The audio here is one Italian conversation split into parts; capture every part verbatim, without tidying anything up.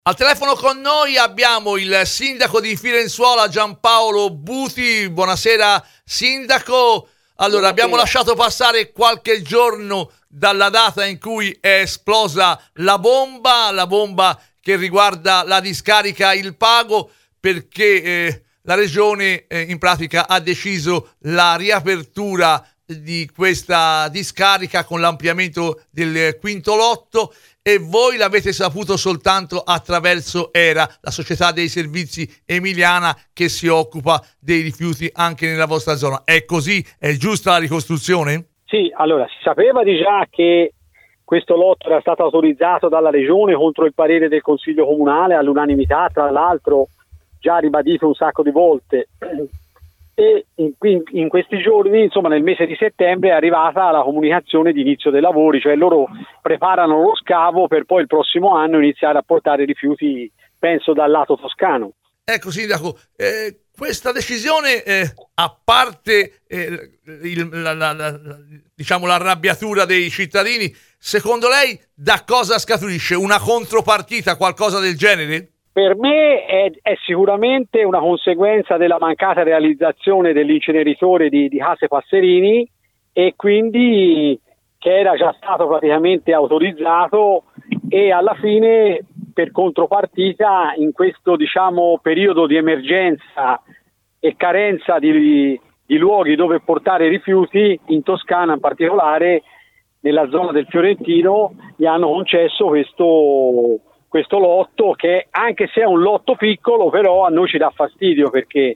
Al telefono con noi abbiamo il sindaco di Firenzuola Giampaolo Buti. Buonasera sindaco. Allora, abbiamo lasciato passare qualche giorno dalla data in cui è esplosa la bomba, la bomba che riguarda la discarica Il Pago, perché eh, la regione eh, in pratica ha deciso la riapertura di questa discarica con l'ampliamento del quinto lotto, e voi l'avete saputo soltanto attraverso E R A, la società dei servizi emiliana che si occupa dei rifiuti anche nella vostra zona. È così? È giusta la ricostruzione? Sì, allora si sapeva di già che questo lotto era stato autorizzato dalla regione contro il parere del Consiglio Comunale all'unanimità, tra l'altro già ribadito un sacco di volte. E in, in questi giorni, insomma nel mese di settembre, è arrivata la comunicazione di inizio dei lavori, cioè loro preparano lo scavo per poi il prossimo anno iniziare a portare rifiuti, penso, dal lato toscano. Ecco sindaco, eh, questa decisione, eh, a parte eh, il, la, la, la, diciamo l'arrabbiatura dei cittadini, secondo lei da cosa scaturisce? Una contropartita, qualcosa del genere? Per me è, è sicuramente una conseguenza della mancata realizzazione dell'inceneritore di, di Case Passerini, e quindi che era già stato praticamente autorizzato, e alla fine per contropartita in questo diciamo periodo di emergenza e carenza di, di luoghi dove portare rifiuti, in Toscana in particolare nella zona del Fiorentino, gli hanno concesso questo questo lotto, che anche se è un lotto piccolo però a noi ci dà fastidio, perché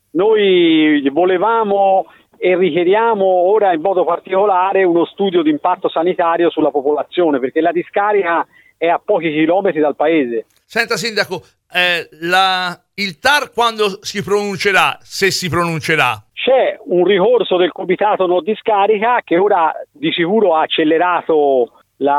noi volevamo e richiediamo ora in modo particolare uno studio di impatto sanitario sulla popolazione, perché la discarica è a pochi chilometri dal paese. Senta sindaco, eh, la, il T A R quando si pronuncerà, se si pronuncerà? C'è un ricorso del comitato no discarica che ora di sicuro ha accelerato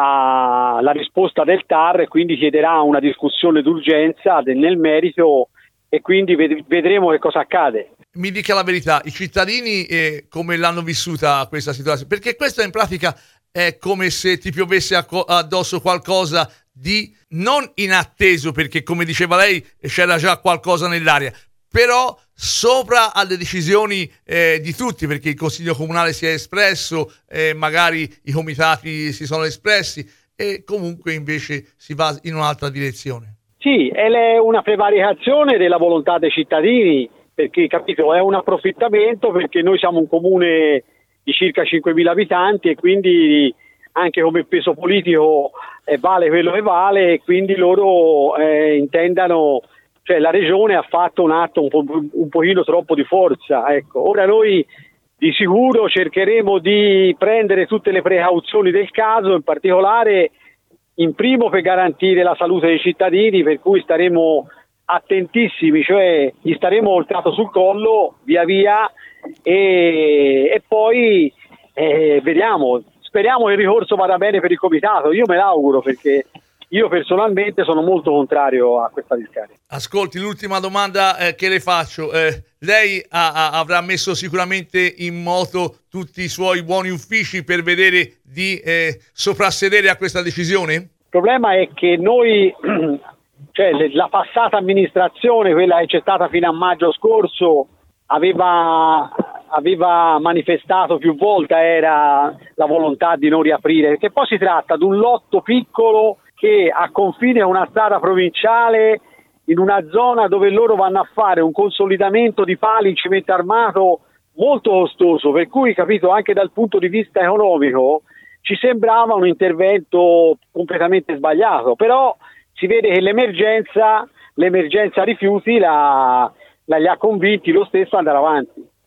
La, la risposta del T A R, e quindi chiederà una discussione d'urgenza del, nel merito, e quindi ved- vedremo che cosa accade. Mi dica la verità, i cittadini eh, come l'hanno vissuta questa situazione? Perché questa in pratica è come se ti piovesse addosso qualcosa di non inatteso, perché come diceva lei c'era già qualcosa nell'aria, però sopra alle decisioni eh, di tutti, perché il Consiglio Comunale si è espresso, eh, magari i comitati si sono espressi, e comunque invece si va in un'altra direzione. Sì, è una prevaricazione della volontà dei cittadini, perché capito, è un approfittamento, perché noi siamo un comune di circa cinquemila abitanti e quindi anche come peso politico eh, vale quello che vale, e quindi loro eh, intendano, cioè la regione ha fatto un atto un, po', un pochino troppo di forza, ecco. Ora noi di sicuro cercheremo di prendere tutte le precauzioni del caso, in particolare in primo per garantire la salute dei cittadini, per cui staremo attentissimi, cioè gli staremo voltato sul collo via via, e, e poi eh, vediamo, speriamo che il ricorso vada bene per il comitato, io me l'auguro, perché io personalmente sono molto contrario a questa discarica. Ascolti, l'ultima domanda eh, che le faccio. Eh, lei ha, ha, avrà messo sicuramente in moto tutti i suoi buoni uffici per vedere di eh, soprassedere a questa decisione? Il problema è che noi, cioè la passata amministrazione, quella che c'è stata fino a maggio scorso, aveva, aveva manifestato più volte era la volontà di non riaprire, perché poi si tratta di un lotto piccolo che a confine a una strada provinciale, in una zona dove loro vanno a fare un consolidamento di pali in cemento armato molto costoso, per cui, capito, anche dal punto di vista economico ci sembrava un intervento completamente sbagliato, però si vede che l'emergenza, l'emergenza rifiuti la, la li ha convinti lo stesso ad andare avanti.